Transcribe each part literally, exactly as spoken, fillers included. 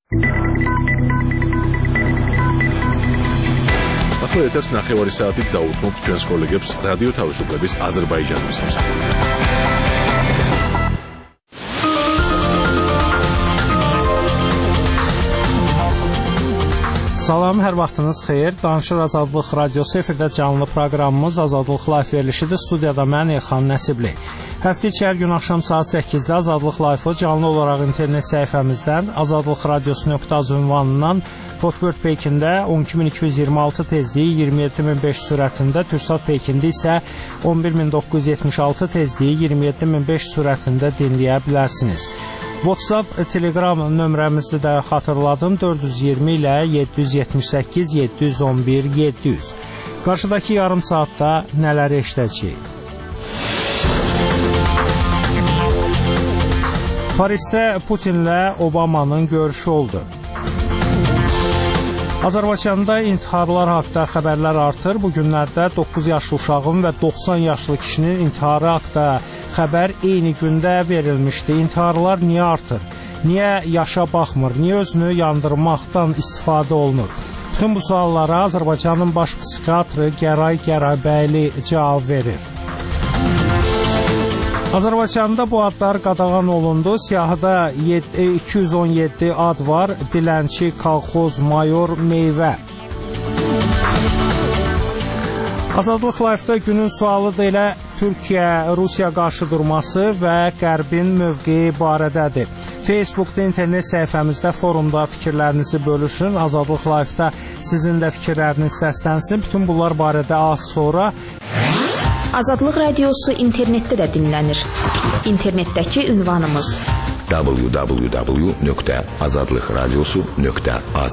ახლა ეთერს ნახევარი საათით დაუთმობთ ჩვენს კოლეგებს რადიო თავისუფლების აზერბაიჯანის სამსახურიდან. Salam, hər vaxtınız xeyir. Danışır Azadlıq Radiosu efirdə canlı proqramımız Azadlıq Life verilişidir. Studiyada mən Elxan Nəsibli. Həftə içi hər gün axşam saat səkkizdə Azadlıq Life-ı canlı olaraq internet səhifəmizdən azadlıq radiosu nöqtə az ünvanından Hotbird peykində on iki min iki yüz iyirmi altı tezliyi iyirmi yeddi min beş sürətində, Türksat peykində isə on bir min doqquz yüz yetmiş altı tezliyi iyirmi yeddi min beş sürətində dinləyə bilərsiniz. WhatsApp, Telegram nömrəmizi də xatırladım. dörd yüz iyirmi ilə yeddi yüz yetmiş səkkiz yeddi yüz on bir yeddi yüz. Qarşıdakı yarım saatda nələri eşidəcəyik? Parisdə Putinlə Obamanın görüşü oldu. Azərbaycanda intiharlar haqda xəbərlər artır. Bu günlərdə doqquz yaşlı uşağın və doxsan yaşlı kişinin intiharı haqda xəbər eyni gündə verilmişdi. İntiharlar niyə artır? Niyə yaşa baxmır? Niyə özünü yandırmaqdan istifadə olunur? Bütün bu suallara Azərbaycanın baş psixiatrı Gəray Gərabəyli cavab verir. Azərbaycanda bu adlar qadağan olundu. Siyahıda iki yüz on yeddi ad var. Dilənçi, kolxoz, mayor, meyvə. Azadlıq Life-da günün sualı da elə Türkiyə-Rusiya qarşı durması və Qərbin mövqeyi barədədir. Facebookda, internet səhifəmizdə, forumda fikirlərinizi bölüşün. Azadlıq Life-da sizin də fikirləriniz səslənsin. Bütün bunlar barədə az sonra Azadlıq Radiosu internetdə də dinlənir. İnternetdəki ünvanımız w w w nöqtə azadlıq radiosu nöqtə az.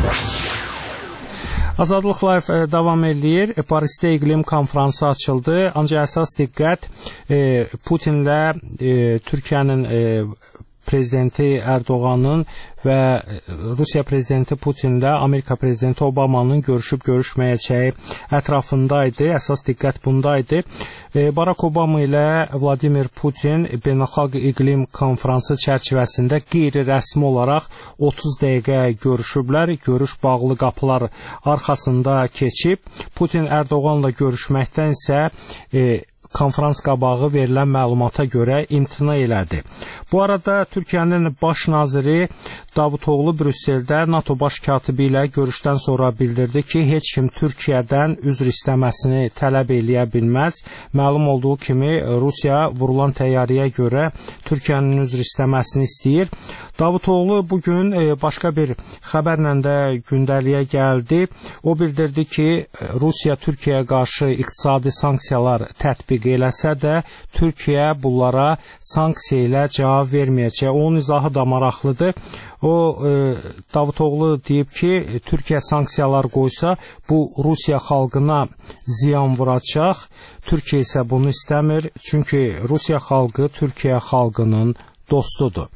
Azadlıq Life e, davam edir. E, Parisdə iqlim konfransı açıldı. Ancaq əsas diqqət e, Putinlə e, Türkiyənin e, prezidenti Erdoğanın və Rusiya prezidenti Putinlə Amerika prezidenti Obamanın görüşüb görüşməyəcəyi ətrafındaydı. Əsas diqqət bundaydı. Barack Obama ilə Vladimir Putin beynəlxalq iqlim konfransı çərçivəsində qeyri-rəsmi olaraq otuz dəqiqə görüşüblər. Görüş bağlı qapılar arxasında keçib. Putin Erdoğanla görüşməkdən isə e, konferans qabağı verilən məlumata görə imtina elədi. Bu arada Türkiyənin baş naziri Davutoğlu Brüsseldə NATO baş katibi ilə görüşdən sonra bildirdi ki, heç kim Türkiyədən üzr istəməsini tələb eləyə bilməz. Məlum olduğu kimi Rusiya vurulan təyyarəyə görə Türkiyənin üzr istəməsini istəyir. Davutoğlu bugün başqa bir xəbərlə də gündəliyə gəldi. O bildirdi ki, Rusiya Türkiyəyə qarşı iqtisadi sanksiyalar tətbiq eləsə də Türkiyə bunlara sanksiya ilə cavab verməyəcək. Onun izahı da maraqlıdır. O e, Davutoğlu deyib ki, Türkiyə sanksiyalar qoysa bu Rusiya xalqına ziyan vuracaq. Türkiyə isə bunu istəmir. Çünki Rusiya xalqı Türkiyə xalqının dostudur.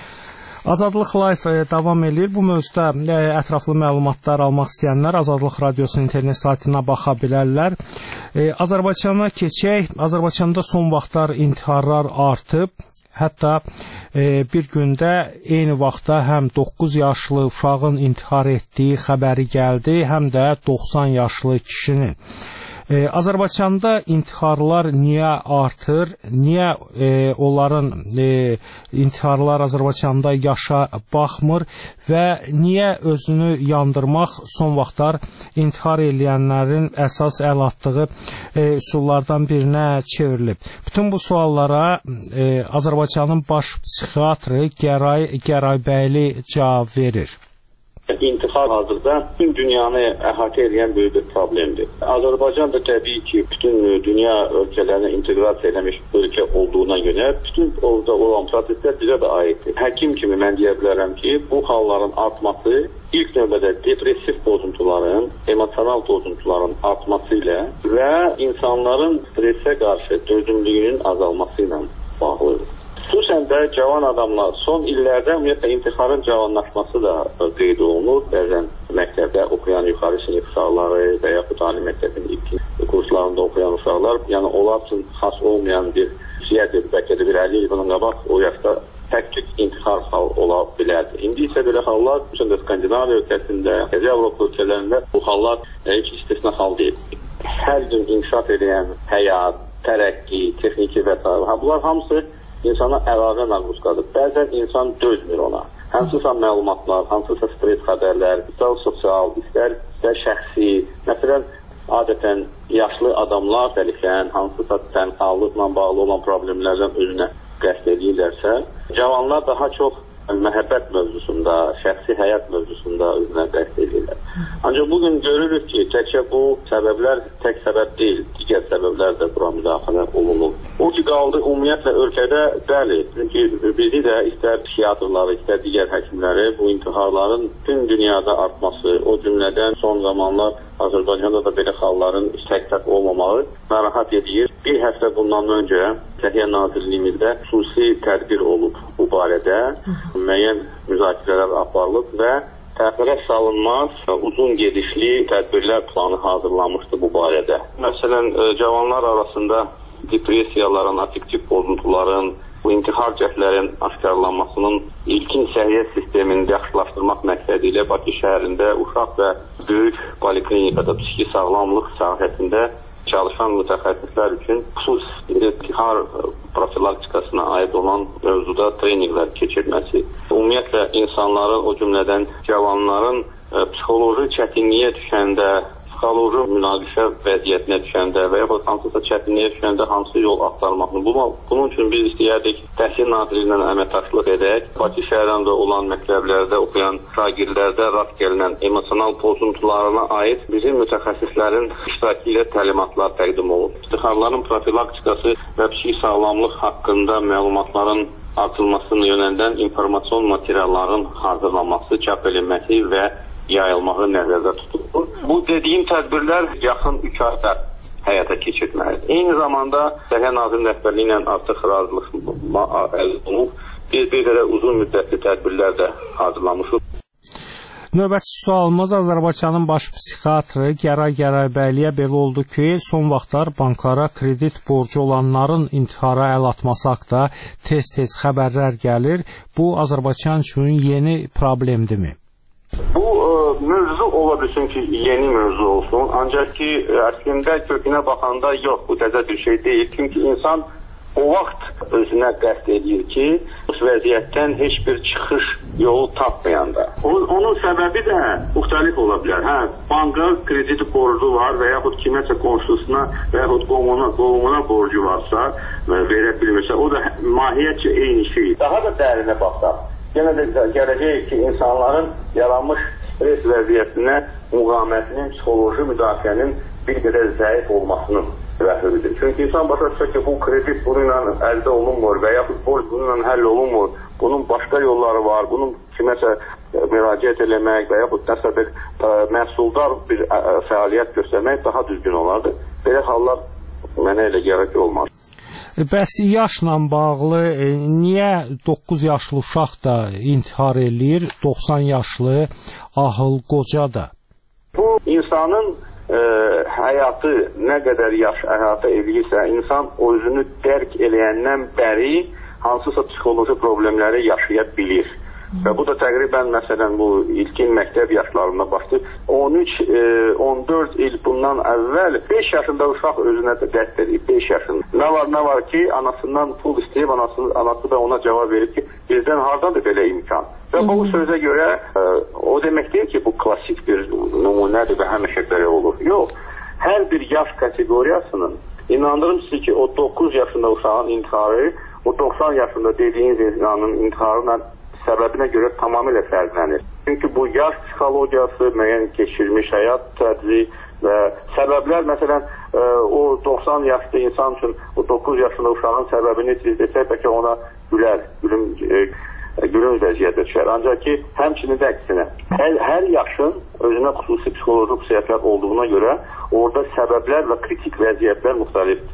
Azadlıq Life davam edir. Bu mövzuda ətraflı məlumatlar almaq istəyənlər Azadlıq Radiosu internet saytına baxa bilərlər. Azərbaycana keçək. Azərbaycanda son vaxtlar intiharlar artıb. Hətta bir gündə eyni vaxtda həm doqquz yaşlı uşağın intihar etdiyi xəbəri gəldi, həm də doxsan yaşlı kişinin. Ee, Azərbaycanda intiharlar niyə artır? Niyə e, onların e, intiharlar Azərbaycanda yaşa baxmır və niyə özünü yandırmaq son vaxtlar intihar eləyənlərin əsas əl atdığı e, üsullardan birinə çevrilib? Bütün bu suallara e, Azərbaycanın baş psixiatrı Gəray Gərabəyli cavab verir. İntihar hazırda bütün dünyanı əhatə edən böyük bir problemdir. Azərbaycan da təbii ki, bütün dünya ölkələrinə inteqrasiya eləmiş ölkə olduğuna görə bütün orada olan proseslər bizə də aiddir. Həkim kimi mən deyə bilərəm ki, bu halların artması ilk növbədə depressiv pozuntuların, emosional pozuntuların artması ilə və insanların stressə qarşı dözümlüyünün azalması ilə bağlıdır. Xüsusən də cavan adamlar son illərdə ümumiyyətlə intiharın cavanlaşması da qeyd olunur. Bəzən məktəbdə oxuyan yuxarı sinif uşaqları və yaxud ali məktəbin ilk kurslarında oxuyan uşaqlar, yəni onlar üçün xas olmayan bir xüsusiyyətdir. Bəlkə də bir əlli il bunun qabaq o yaşda tək-tük intihar hal ola bilərdi. İndi isə belə hallar bütün də Skandinaviya ölkəsində, Avropa ölkələrində bu hallar heç istisna hal deyil. Hər gün inkişaf edən həyat, tərəqqi, texniki və s. bunlar hamısı insana əlavə məğluzqadır. Bəzən insan dözmür ona. Hansısa məlumatlar, hansısa stres xəbərlər, istər sosial, istər, istər şəxsi, məsələn, adətən yaşlı adamlar təhlükən, hansısa tənhalıqla bağlı olan problemlərdən özünə qəsd edirlərsə, cavanlar daha çox məhəbbət mövzusunda, şəxsi həyat mövzusunda özünə qəsd edirlər. Ancaq bugün görürük ki, təkcə bu səbəblər tək səbəb deyil, digər səbəblər də bura müdaxilə olunur. O ki qaldı ümumiyyətlə ölkədə, bəli, çünki bizi də istər psixiatrları, istər digər həkimləri bu intiharların bütün dünyada artması, o cümlədən son zamanlar Azərbaycanda da belə xalların tək-tək olmamağı narahat edir. Bir həftə bundan öncə Səhiyyə Nazirliyimizdə xüsusi tədbir olub bu barədə, müəyyən müzakirələr aparılıb və təxirə salınmaz uzun gedişli tədbirlər planı hazırlanmışdı bu barədə. Məsələn, cavanlar arasında depressiyaların, affektiv pozuntuların, bu intihar cəhdlərin aşkarlanmasının ilkin səhiyyə sistemini yaxşılaşdırmaq məqsədi ilə Bakı şəhərində uşaq və böyük poliklinikada psixi sağlamlıq sahəsində çalışan mütəxəssislər üçün xüsusi intihar profilaktikasına aid olan mövzuda treninqlər keçirməsi. Ümumiyyətlə insanların, o cümlədən cavanların psixoloji çətinliyə düşəndə, psixoloji münaqişə vəziyyətinə düşəndə və yaxud hansısa çətinliyə düşəndə hansı yol axtarmaqını. Bunun üçün biz istəyərdik Təhsil Nazirliyi ilə əməkdaşlıq edək. Bakı şəhərində olan məktəblərdə oxuyan şagirdlərdə rast gəlinən emosional pozuntularına aid bizim mütəxəssislərin iştirakı ilə təlimatlar təqdim olunur. İntiharların profilaktikası və psixi sağlamlıq haqqında məlumatların artırılmasını yönəldən informasiyon materialların hazırlanması, çap edilməsi və yayılmağı nəzərdə tutulur. Bu dediyim tədbirlər yaxın üç ayda həyata keçirilməlidir. Eyni zamanda Səhiyyə Nazirliyinin rəhbərliyi ilə artıq razılıq əldə olunub, bir bir qədər uzun müddətli tədbirlər də hazırlanmışıq. Növbəti sualımız Azərbaycanın baş psixiatrı Gəray Gəraybəliyə belə oldu ki, son vaxtlar banklara kredit borcu olanların intihara əl atması haqda tez-tez xəbərlər gəlir. Bu Azərbaycan üçün yeni problemdirmi? Bu e, mövzu ola bilsin ki, yeni mövzu olsun. Ancaq ki, əslində kökünə baxanda yox, bu təzə bir şey deyil. Çünki insan o vaxt özünə qəsd edir ki, bu vəziyyətdən heç bir çıxış yolu tapmayanda. Onun səbəbi də müxtəlif ola bilər. Hə, banka kredit borcu var və yaxud kiməsə qonşusuna və yaxud qovumuna, qovumuna borcu varsa və verə bilmirsə, o da mahiyyətcə eyni şey. Daha da dərinə baxsaq, yenə də gələcək ki, insanların yaranmış stres vəziyyətinə müqamətinin, psixoloji müdafiənin bir qədər zəif olmasının rəhbəridir. Çünki insan başa düşür ki, bu kredit bununla əldə olunmur və yaxud borc bununla həll olunmur. Bunun başqa yolları var. Bunun kiməsə müraciət eləmək və yaxud nəsə bir məhsuldar bir fəaliyyət göstərmək daha düzgün olardı. Belə hallar mənə elə gəlir ki, olmaz. Bəs yaşla bağlı e, niyə doqquz yaşlı uşaq da intihar eləyir, doxsan yaşlı ahıl qoca da? Bu insanın e, həyatı nə qədər yaş əhatə edirsə, insan özünü dərk eləyəndən bəri hansısa psixoloji problemləri yaşaya bilir. Və bu da təqribən məsələn bu ilkin məktəb yaşlarında başlayır. on üç on dörd il bundan əvvəl beş yaşında uşaq özünə də qəsd edir, beş yaşında. Nə var, nə var ki, anasından pul istəyib, anası, anası da ona cavab verir ki, bizdən hardadır belə imkan? Və bu sözə görə o demək deyil ki, bu klassik bir nümunədir və həmişə belə olur. Yox, hər bir yaş kateqoriyasının, inandırım sizi ki, o doqquz yaşında uşağın intiharı, o doxsan yaşında dediyiniz insanın intiharına səbəbinə görə tamamilə fərqlənir. Çünki bu yaş psixologiyası, müəyyən keçirmiş həyat tərzi və səbəblər, məsələn, o doxsan yaşlı insan üçün o doqquz yaşında uşağın səbəbini siz desək, bəlkə ona gülər, gülüm, gülüm vəziyyətə düşər. Ancaq ki, həmçinin də əksinə, hər, hər yaşın özünə xüsusi psixoloji xüsusiyyətlər olduğuna görə orada səbəblər və kritik vəziyyətlər müxtəlifdir.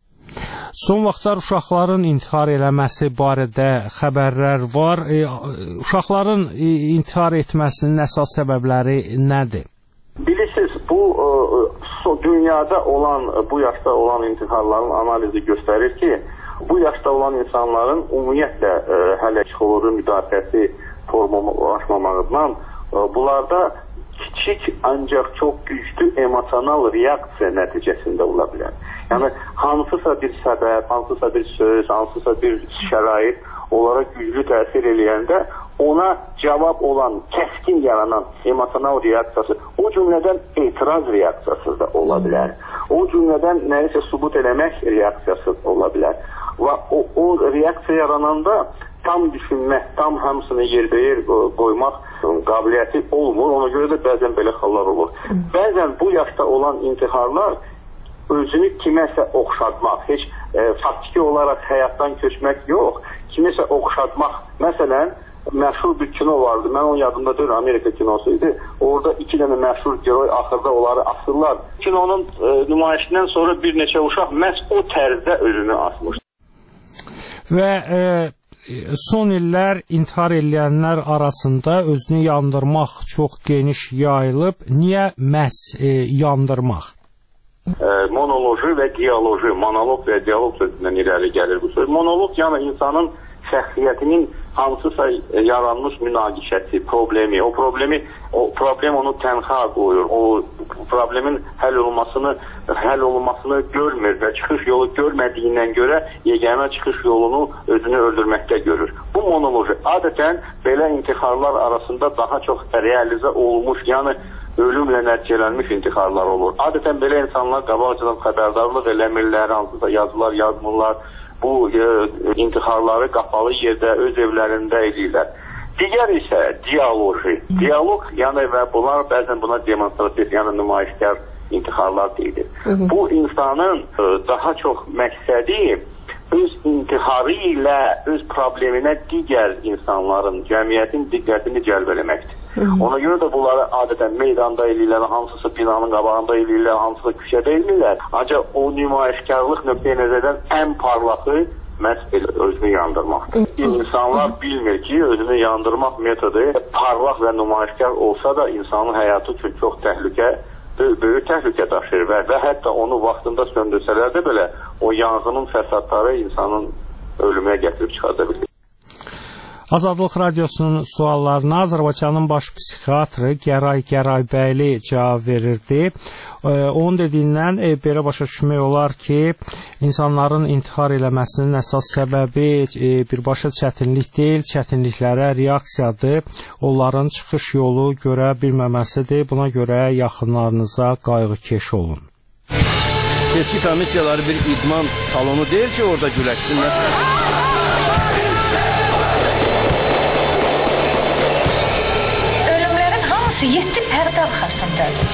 Son vaxtlar uşaqların intihar eləməsi barədə xəbərlər var. E, uşaqların e, intihar etməsinin əsas səbəbləri nədir? Bilirsiniz, bu e, dünyada olan, bu yaşda olan intiharların analizi göstərir ki, bu yaşda olan insanların ümumiyyətlə e, hələ psixoloji müdafiəsi formalaşmamağından e, bunlarda kiçik ancaq çox güclü emosional reaksiya nəticəsində ola bilər. Yəni hansısa bir səbəb, hansısa bir söz, hansısa bir şərait onlara güclü təsir eləyəndə ona cavab olan, kəskin yaranan emosional reaksiyası o cümlədən etiraz reaksiyası da ola bilər. O cümlədən nəyisə sübut eləmək reaksiyası ola bilər. Və o, o reaksiya yarananda tam düşünmək, tam hamısını yerbəyer qoymaq qabiliyyəti olmur. Ona görə də bəzən belə hallar olur. Bəzən bu yaşda olan intiharlar özünü kiməsə oxşatmaq, heç e, faktiki olaraq həyatdan köçmək yox, kiməsə oxşatmaq. Məsələn, məşhur bir kino vardı, mən onun yadımda deyil, Amerika kinosu idi. Orada iki dənə məşhur geroy axırda onları asırlar. Kinonun e, nümayişindən sonra bir neçə uşaq məhz o tərzdə özünü asmışdı. Və e, son illər intihar edənlər arasında özünü yandırmaq çox geniş yayılıb. Niyə məhz e, yandırmaq? E, monoloji və diyaloji, monolog və diyalog sözündən irəli gəlir bu söz. Monolog yəni insanın şəxsiyyətinin hansısa yaranmış münaqişəsi, problemi, o problemi, o problem onu tənha qoyur, o problemin həll olunmasını, həll olunmasını görmür və çıxış yolu görmədiyindən görə yeganə çıxış yolunu özünü öldürməkdə görür. Bu monoloji adətən belə intiharlar arasında daha çox realizə olmuş, yəni ölümlə nəticələnmiş intiharlar olur. Adətən belə insanlar qabaqcadan xəbərdarlıq eləmirlər, hansısa yazılar yazmırlar, bu e, intiharları qapalı yerdə, öz evlərində edirlər. Digər isə diyaloji. Diyalog, yəni və bunlar bəzən buna demonstrativ, yəni nümayişkar intiharlar deyilir. Hı -hı. Bu insanın e, daha çox məqsədi öz intiharı ilə öz probleminə digər insanların, cəmiyyətin diqqətini cəlb eləməkdir. Hı -hı. Ona görə də bunları adətən meydanda eləyirlər, hansısa binanın qabağında eləyirlər, hansısa küçədə eləyirlər. Ancaq o nümayişkarlıq nöqteyi nəzərdən ən parlaqı məhz belə özünü yandırmaqdır. İnsanlar bilmir ki, özünü yandırmaq metodu parlaq və nümayişkar olsa da insanın həyatı üçün çox təhlükə, böyük təhlükə daşır və, və hətta onu vaxtında söndürsələr də belə o yanğının fəsadları insanın ölümə gətirib çıxarda bilir. Azadlıq Radiosunun suallarına Azərbaycanın baş psixiatrı Gəray Gəraybəyli cavab verirdi. E, onun dediyindən e, belə başa düşmək olar ki, insanların intihar eləməsinin əsas səbəbi e, birbaşa çətinlik deyil, çətinliklərə reaksiyadır. Onların çıxış yolu görə bilməməsidir. Buna görə yaxınlarınıza qayğıkeş olun. Seçki komissiyaları bir idman salonu deyil ki, orada güləşsinlər. Yeddi pərdə arxasındadır.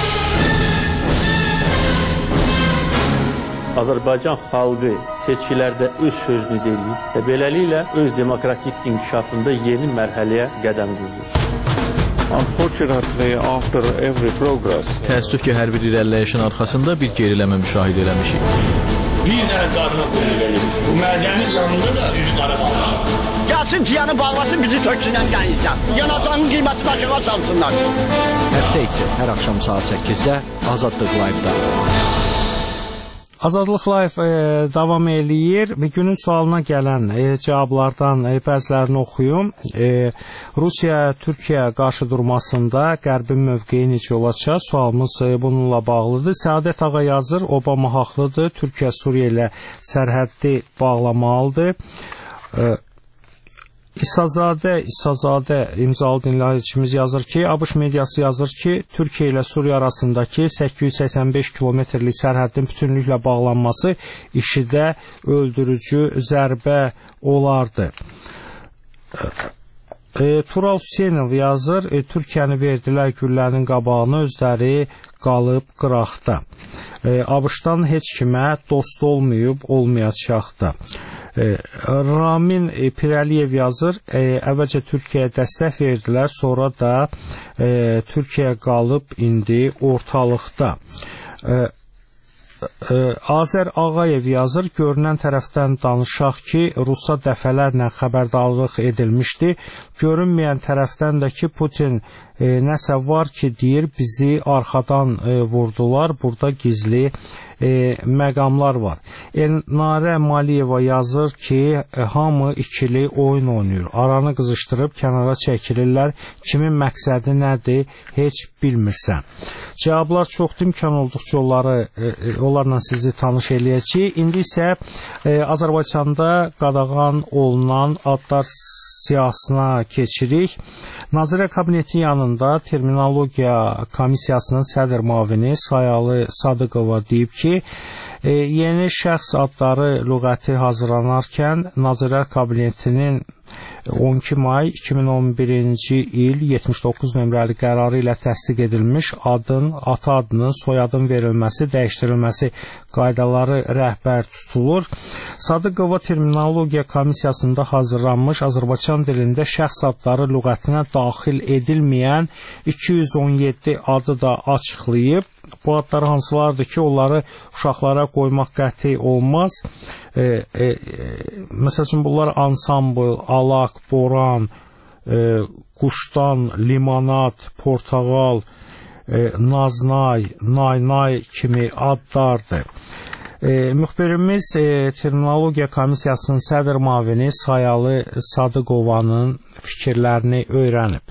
Azərbaycan xalqı seçkilərdə öz sözünü deyir və beləliklə öz demokratik inkişafında yeni mərhələyə qədəm qoyur. Unfortunately, after every progress, təəssüf ki, hər bir irəliləyişin arxasında bir geriləmə müşahidə eləmişik. Bir dənə qarına qoyulur. Bu mədənin yanında da üç qara qalmışam. Gəlsin ciyanı bağlasın, bizi töksünən gəlirsən. Yanacağın qiyməti başına çalsınlar. Həftə içi hər axşam saat səkkizdə Azadlıq Live-da. Azadlıq Live e, davam eləyir və günün sualına gələn e, cavablardan e, bəzilərini oxuyum. E, Rusiya-Türkiyə qarşı durmasında Qərbin mövqeyi necə olacaq? Sualımız e, bununla bağlıdır. Səadət ağa yazır, Obama haqlıdır, Türkiyə Suriya ilə sərhəddi bağlamalıdır. E, İsazadə, İsazadə imzalı dinləyicimiz yazır ki, ABŞ mediası yazır ki, Türkiyə ilə Suriya arasındakı səkkiz yüz səksən beş kilometrlik sərhədin bütünlüklə bağlanması işidə öldürücü zərbə olardı. E, Tural Hüseynov yazır, e, Türkiyəni verdilər güllənin qabağını, özləri qalıb qıraqda. E, ABŞ-dan heç kimə dost olmayıb, olmayacaq da. E, Ramin e, Pirəliyev yazır, e, əvvəlcə Türkiyəyə dəstək verdilər, sonra da e, Türkiyə qalıb indi ortalıqda. E, e, Azər Ağayev yazır, görünən tərəfdən danışaq ki, Rusa dəfələrlə xəbərdarlıq edilmişdi. Görünməyən tərəfdən də ki, Putin e, nəsə var ki, deyir, bizi arxadan e, vurdular, burada gizli e, məqamlar var. Elnarə Maliyeva yazır ki, e, hamı ikili oyun oynayır, aranı qızışdırıb kənara çəkilirlər, kimin məqsədi nədir, heç bilmirsən. Cavablar çoxdur, imkan olduqca onları, e, onlarla sizi tanış eləyəcəyik. İndi isə e, Azərbaycanda qadağan olunan adlar siyahısına keçirik. Nazirlər Kabinetinin yanında Terminologiya Komissiyasının sədr müavini Sayalı Sadıqova deyib ki, e, yeni şəxs adları lüğəti hazırlanarkən Nazirlər Kabinetinin on iki may iki min on birinci il yetmiş doqquz nömrəli qərarı ilə təsdiq edilmiş adın, ata adının, soyadın verilməsi, dəyişdirilməsi qaydaları rəhbər tutulur. Sadıqova Terminologiya Komissiyasında hazırlanmış Azərbaycan dilində şəxs adları lüğətinə daxil edilməyən iki yüz on yeddi adı da açıqlayıb. Bu adlar hansılardır ki, onları uşaqlara qoymaq qəti olmaz. E, e, e, məsəl üçün, bunlar ansambl, alaq, boran, e, quşdan, limonad, portağal, e, naznay, naynay kimi adlardır. E, müxbirimiz e, Terminologiya Komissiyasının sədr müavini Sayalı Sadıqovanın fikirlərini öyrənib.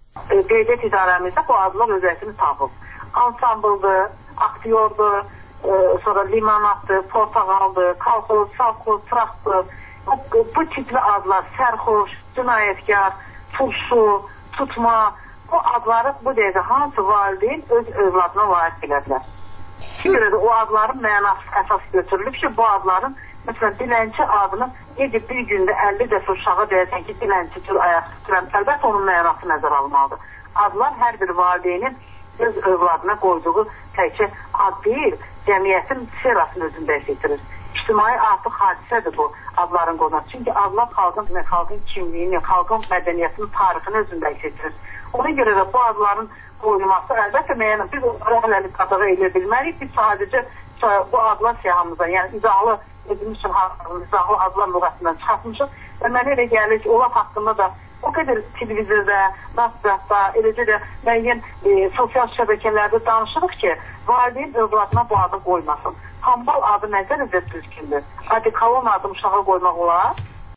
Dövlət idarəmizdə bu adlar özəsini tapıb. Ansambldır, aktyordur, e, sonra limonatdır, portağaldır, kalxoz, salxoz, traxtdır. Bu, bu tipli adlar, sərxoş, cinayətkar, turşu, tutma, bu adları bu dəqiqə hansı valideyn öz övladına layiq bilədilər. Görə də o adların mənası əsas götürülüb ki, bu adların, məsələn, dilənçi adını necə bir gündə əlli dəfə uşağa deyəsən ki, dilənçi tür ayaq tuturam, əlbəttə onun mənası nəzər alınmalıdır. Adlar hər bir valideynin öz övladına qoyduğu təkcə ad deyil, cəmiyyətin sferasını özündə etirir. İctimai artıq hadisədir bu adların qoyulması. Çünki adlar xalqın, xalqın kimliyini, xalqın mədəniyyətinin tarixini özündə etirir. Ona görə də bu adların qoyulması əlbəttə müəyyən, biz onları hələlik qadağa edə bilmərik. Biz sadəcə bu adlar siyahımıza, yəni izahlı edilmiş izahlı adlar lüğəsindən çıxartmışıq və mənə elə gəlir ki, onlar haqqında da o qədər televizorda, nasratda, eləcə də müəyyən e, sosial şəbəkələrdə danışırıq ki, valideyn övladına bu adı qoymasın. Hambal adı nəzərdə düzgündür. Hadi kalon adı uşağa qoymaq olar.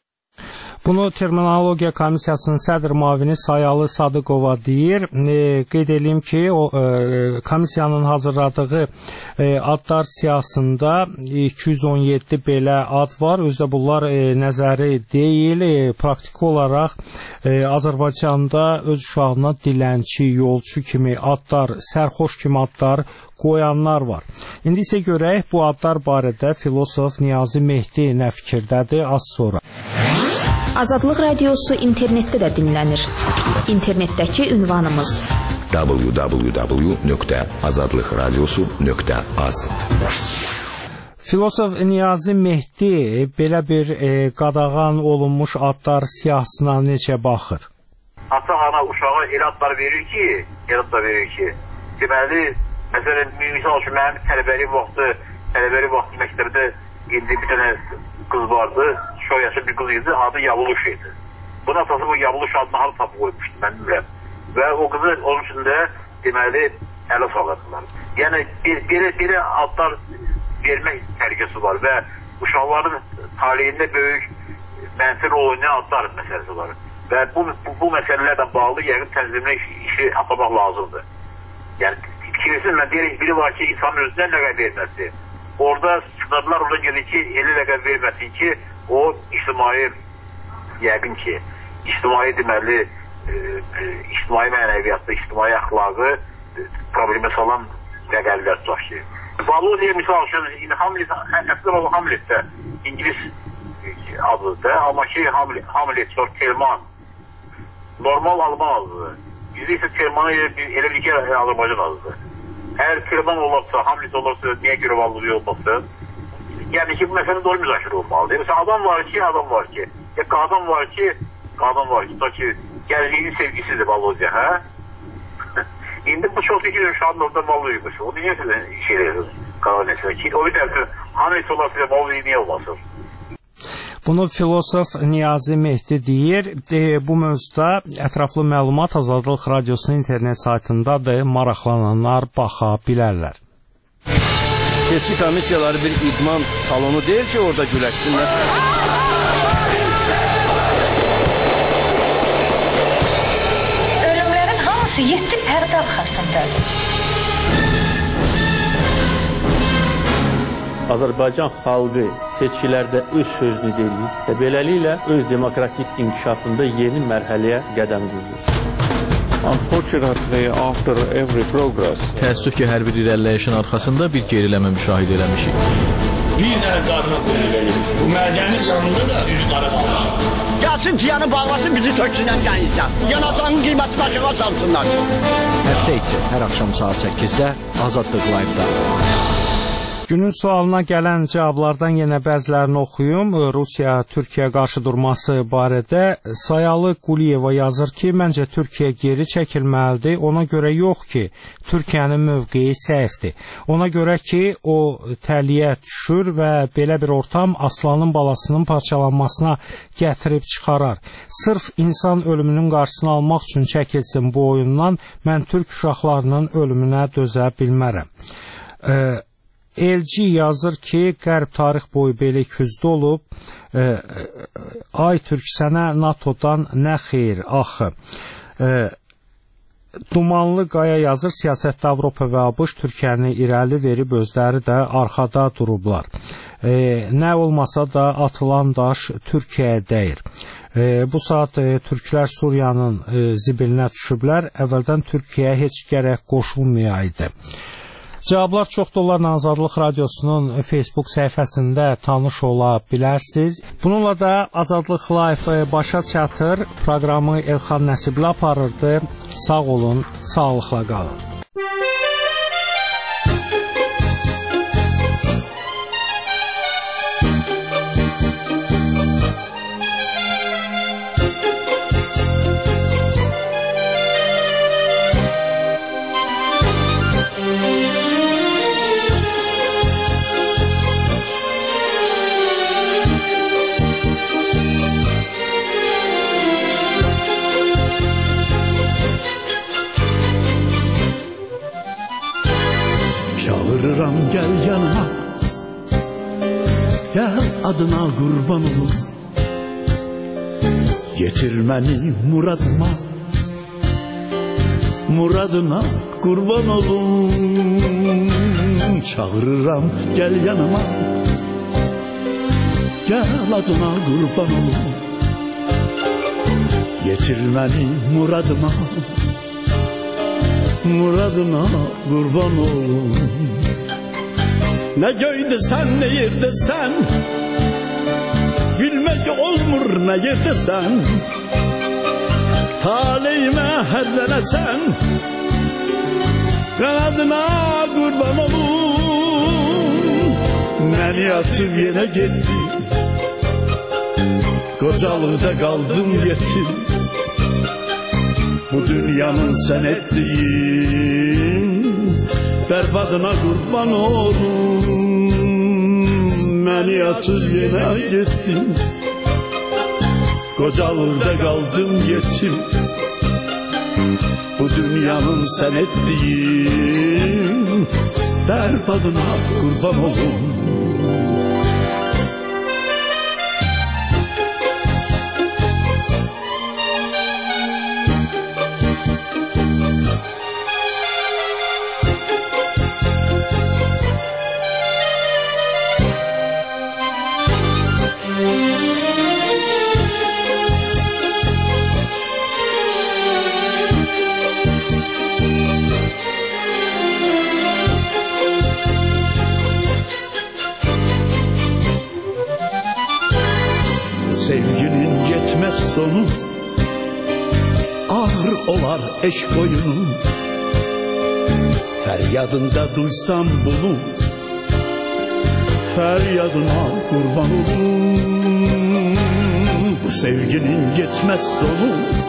Bunu Terminologiya Komissiyasının sədr müavini Sayalı Sadıqova deyir. E, qeyd edeyim ki, o e, komissiyanın hazırladığı e, adlar siyahısında iki yüz on yeddi belə ad var. Özdə bunlar e, nəzəri deyil, e, praktiki olaraq e, Azərbaycanda öz uşağına dilənçi, yolçu kimi adlar, sərxoş kimi adlar qoyanlar var. İndi isə görək bu adlar barədə filosof Niyazi Mehdi nə fikirdədir az sonra. Azadlıq Radiosu internetdə də dinlənir. İnternetdəki ünvanımız w w w nöqtə azadlıq radiosu nöqtə az. Filosof Niyazi Mehdi belə bir e, qadağan olunmuş adlar siyahısına necə baxır? Ata ana uşağa elə adlar verir ki, elə adlar verir ki, deməli, məsələn, misal üçün mənim tələbəlik vaxtı, tələbəlik vaxtı məktəbdə indi bir dənə qız vardı, şoy yaşı bir qız idi, adı Yavuluş idi. Bunun əsası bu Yavuluş adını halı tapı qoymuşdu, mən bilmirəm. Və o qızı onun içində deməli ələ salırdılar. Yəni belə belə adlar vermək təhlükəsi var və uşaqların taleyində böyük mənfi rol oynayan adlar məsələsi var. Və bu, bu, bu məsələlərlə bağlı yəqin tənzimlə işi aparmaq lazımdır. Yəni fikirsiz mən deyirəm, biri var ki, insanın özündən ləqəb verməsi. Orada sınırlar orada gedir ki, elə ləqəb verməsin ki, o ictimai, yəqin ki, ictimai deməli, e, e, ictimai mənəviyyatda, ictimai əxlaqı e, problemə salan ləqəblər tutaq ki. Valodiya misal üçün, Hamlet, əslən o Hamlet də İngilis adıdır, amma ki, Hamlet, Hamlet, sonra Telman, normal Alman adıdır. Bizdə isə Telmanı elə bir ki, Azərbaycan adıdır. Əgər Telman olarsa, Hamlet olarsa, niyə görə Valodiya olmasın? Yəni ki, bu məsələ doğru müzakirə olmalıdır. Mesela adam var ki, adam var ki, ya qadın var ki, qadın var ki, ta ki, gəldiğinin sevgisidir Valodiya, hə? İndi bu çox fikir uşağın orada Valodiyaymış. O niyə sizə şey edirsiniz? Qadın nəsə ki, o bir dəfə Hamlet olarsa Valodiya niyə olmasın? Bunu filosof Niyazi Mehdi deyir. E, bu mövzuda ətraflı məlumat Azadlıq Radiosunun internet saytındadır. Maraqlananlar baxa bilərlər. Seçki komissiyaları bir idman salonu deyil ki, orada güləşsinlər. Ölümlərin hamısı yeddi pərdə arxasındadır. Azərbaycan xalqı seçkilərdə öz sözünü deyir və beləliklə öz demokratik inkişafında yeni mərhələyə qədəm qoyur. Unfortunately, after every progress, təəssüf ki, hər bir irəliləyişin arxasında bir geriləmə müşahidə eləmişik. Bir dənə qarına qulluq edir. Bu mədənin yanında da üz qara qalmışam. Gəlsin ciyanı bağlasın, bizi töksünən dənizdən. Yanacağın qiyməti başına salsınlar. Həftə içi hər axşam saat səkkizdə Azadlıq Live-da. Günün sualına gələn cavablardan yenə bəzilərini oxuyum. Rusiya Türkiyə qarşı durması barədə Sayalı Quliyeva yazır ki, məncə Türkiyə geri çəkilməlidir. Ona görə yox ki, Türkiyənin mövqeyi səhvdir. Ona görə ki, o təliyə düşür və belə bir ortam aslanın balasının parçalanmasına gətirib çıxarar. Sırf insan ölümünün qarşısını almaq üçün çəkilsin bu oyundan, mən türk uşaqlarının ölümünə dözə bilmərəm. Ee, Elçi yazır ki, Qərb tarix boyu belə küzdə olub. E, Ay Türk, sənə NATO'dan nə xeyir axı? E, Dumanlı Qaya yazır, siyasətdə Avropa və ABŞ Türkiyəni irəli verib, özləri də arxada durublar. E, nə olmasa da atılan daş Türkiyəyə dəyir. E, bu saat e, Türklər Suriyanın e, zibilinə düşüblər. Əvvəldən Türkiyəyə heç gərək qoşulmayaydı. Cavablar çoxdur, onlarla Azadlıq Radiosunun Facebook səhifəsində tanış ola bilərsiniz. Bununla da Azadlıq Live başa çatır. Proqramı Elxan Nəsibli aparırdı. Sağ olun, sağlıqla qalın. Çağırıram gel yanıma, gel adına kurban olum, getir beni muradıma, muradına kurban olum. Çağırıram gel yanıma, gel adına kurban olum, getir beni muradıma, muradına kurban olun. Ne göyde sen, ne yerde sen, bilmek olmur ne yerde sen. Taleyime herlenesen, kanadına kurban olun. Beni atıp yine gitti, kocalıkta kaldım yetim. Bu dünyanın sen ettiğin berbatına kurban olun. Beni atıp yine gittin, kocalıkta kaldım yetim. Bu dünyanın sen ettiğin berbatına kurban olun. Sevginin yetmez sonu, ağır olar eşk oyunu. Feryadında duysam bunu, feryadına kurban olun. Bu sevginin yetmez sonu,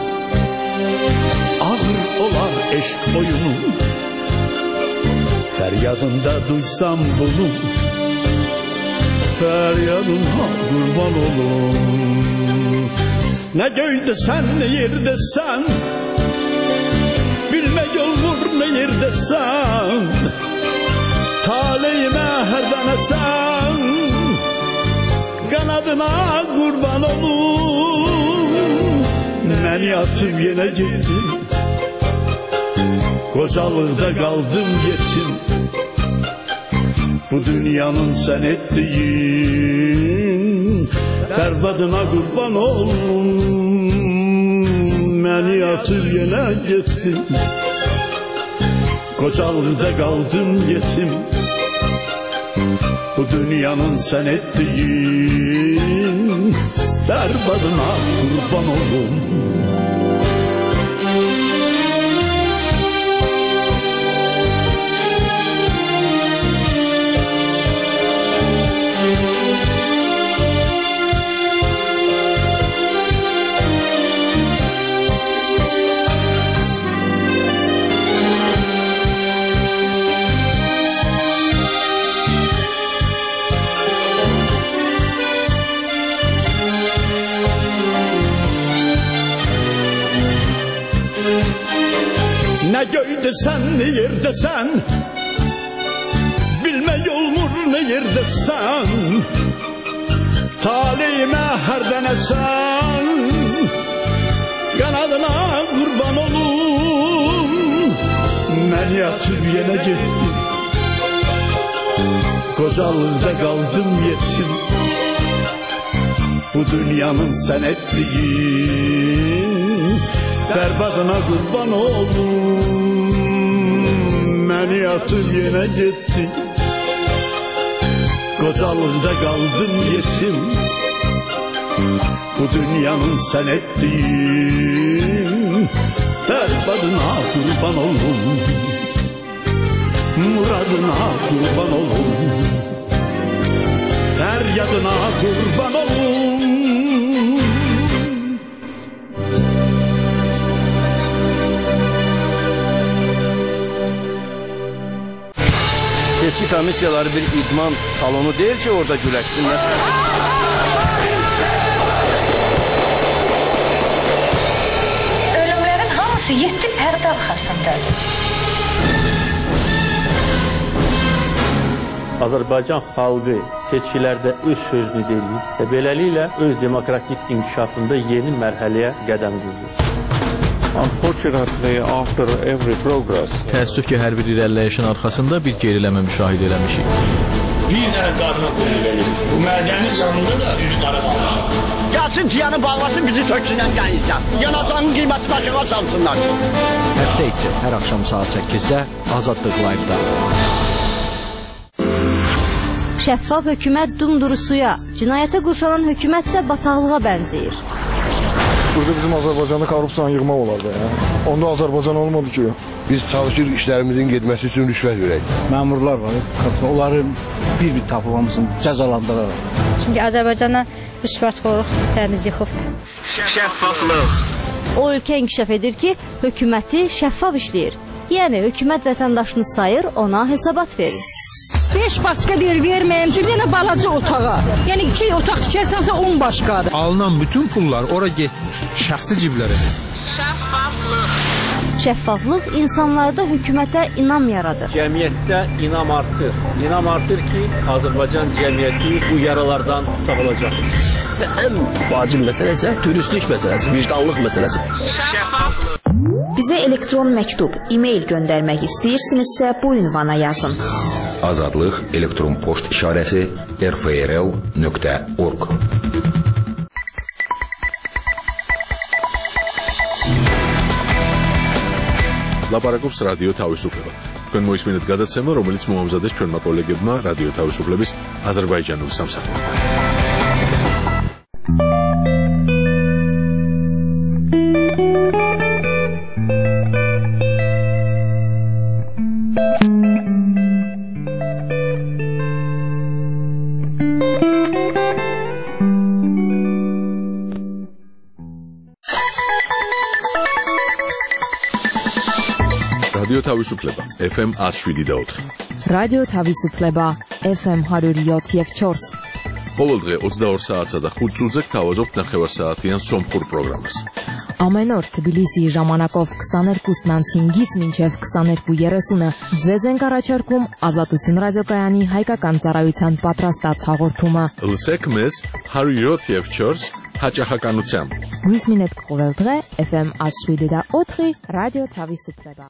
ağır olar eşk oyunu. Feryadında duysam bunu, feryadına kurban olum. Ne göyde sen ne yerde sen, bilmek olur ne yerde sen. Taleyime her tane sen, kanadına kurban olum. Beni atıp yine gittin, kocalıkta kaldım yetim. Bu dünyanın sen ettiğin berbatına kurban olum. Beni atıp yine gittin, kocalıkta kaldım yetim. Bu dünyanın sen ettiğin berbatına kurban olum. Ne göyde sen ne yerde sen, bilme yolmur ne yerde sen. Talihime her tane sen, kanadına kurban olum. Beni atıp yine gittin, kocalıkta kaldım yetim. Bu dünyanın sen ettiğin berbatına kurban oldum. Beni atıp yine gittin, kocalıkta kaldım yetim. Bu dünyanın sen ettiğin berbatına kurban oldum. Muradına kurban oldum, feryadına kurban oldum. Seçki komissiyaları bir idman salonu değil ki orada güləşsinlər. Ölümlerin hamısı yetti pərdə arxasındadır. Azərbaycan xalqı seçkilərdə öz sözünü deyir və beləliklə öz demokratik inkişafında yeni mərhələyə qədəm qoyur. Unfortunately, after every progress, təəssüf ki, hər bir irəliləyişin arxasında bir geriləmə müşahidə eləmişik. Bir dənə qarına qulluq edir. Bu mədəni canında da yüz qara qalmışam. Gəlsin ciyanı bağlasın, bizi töksünən qənizdən. Yanacağının qiyməti başına çalsınlar. Həftə içi hər axşam saat səkkizdə Azadlıq Live-da. Şəffaf hökumət dumdurusuya, cinayətə qurşanan hökumətsə bataqlığa bənzəyir. Burada bizim Azərbaycanda korrupsiyanı yığmaq olardı. Ya. Onda Azərbaycan olmadı ki. Biz çalışır işlərimizin getməsi üçün rüşvət verək. Məmurlar var, onların bir-bir tapılmasını cəzalandırırlar. Çünki Azərbaycana rüşvətxorluq təmiz yıxıbdır. Şəffaflıq. O ölkə inkişaf edir ki, hökuməti şəffaf işləyir. Yəni hökumət vətəndaşını sayır, ona hesabat verir. beş başqa deyir verməyəm, çünki yenə balaca otağa. Yəni iki otaq tikərsənsə on başqadır. Alınan bütün pullar ora getmir, şəxsi ciblərə. Şəffaflıq. Şəffaflıq insanlarda hökumətə inam yaradır. Cəmiyyətdə inam artır. İnam artır ki, Azərbaycan cəmiyyəti bu yaralardan sağolacaq. Və ən vacib məsələ isə dürüstlük məsələsi, vicdanlıq məsələsi. Şəffaflıq. Bizə elektron məktub, e-mail göndərmək istəyirsinizsə bu ünvana yazın. Azadlıq elektron poçt işarəsi r f r l nöqtə org. ლაპარაკობს რადიო თავისუფლება. თქვენ მოისმინეთ გადაცემა, რომელიც მოამზადეს ჩვენმა კოლეგებმა რადიო თავისუფლების აზერბაიჯანულ სამსახურში. რადიო თავისუფლება ეფ ემ one oh seven და four. რადიო თავისუფლება ეფ ემ one oh seven და four. ყოველდღე ოცდაორ საათსა და ხუთ წუთზე გთავაზობთ ნახევარსაათიან სომხურ პროგრამას. Ամեն օր Թբիլիսիի ժամանակով քսաներկուսն հինգից մինչև քսաներկու երեսունը ձեզ ենք առաջարկում Ազատություն ռադիոկայանի հայկական ծառայության պատրաստած հաղորդումը։ Լսեք մեզ հարյուր յոթ հաճախականությամբ։ Գույս մինետ կողել դրե Էֆ Էմ ասուիդի դա օթրի ռադիո թավիսուպրեբա։